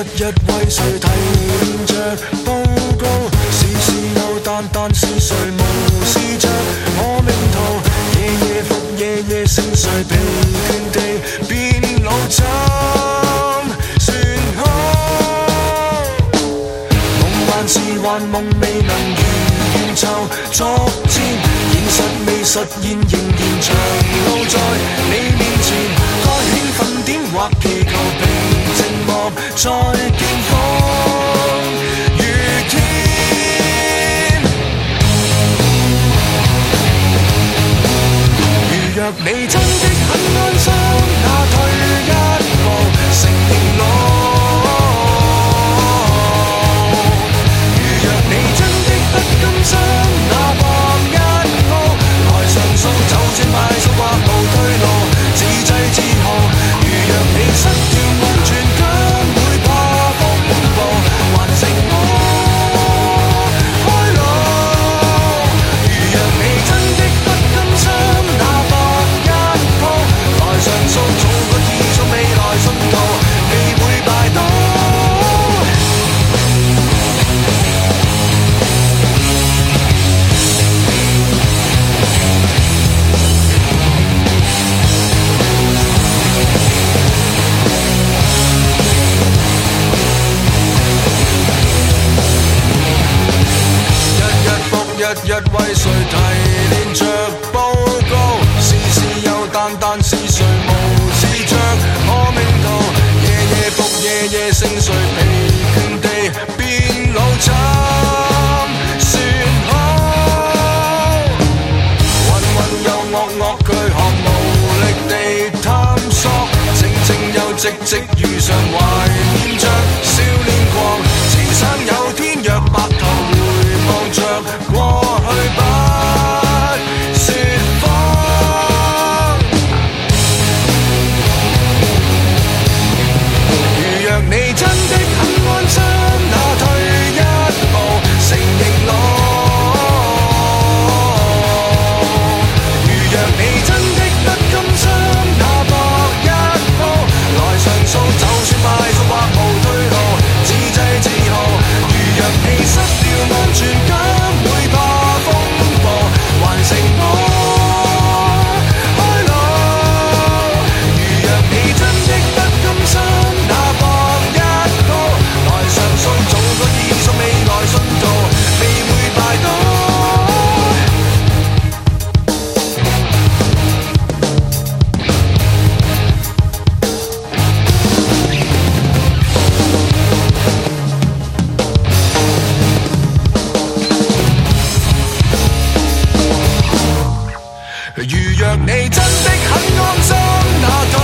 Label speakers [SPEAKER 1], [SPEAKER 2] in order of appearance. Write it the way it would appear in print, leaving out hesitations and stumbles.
[SPEAKER 1] 日為誰提煉着報告，事事又但是誰無視着我命途，夜夜復夜夜剩誰疲倦地變老怎算好？夢還是幻夢未能如願就作戰，現實未實現仍然長路在你面前，該興奮點或祈求平靜莫再見風雨天。如若你真的很安心，那退一步承認老。如若你真的不甘心，那搏一鋪來上訴，就算敗訴或無退路，自制自豪。如若你失掉安全感，會怕風暴，還剩我開路。如若你真的不甘心，那搏一鋪來上訴，做個意數未來信徒，未會敗倒。日日為誰提煉着報告，事事又但是誰無視着我命途，夜夜復夜夜剩誰疲倦地變老怎算好？渾又惡巨項無力地探索，靜又直如常懷念着少年狂，只想有天若白頭回望着過去不說謊。如若你真的很安心，那退一步承認老。如若你真的不甘心，那搏一鋪來上訴，就算敗訴或無退路，自制自豪。如若你失掉安全感，會怕風暴，還剩我開路。如若你真的不甘心，那搏一鋪來上訴，做個意數未來信徒，未會敗倒。如若你真的很安心，那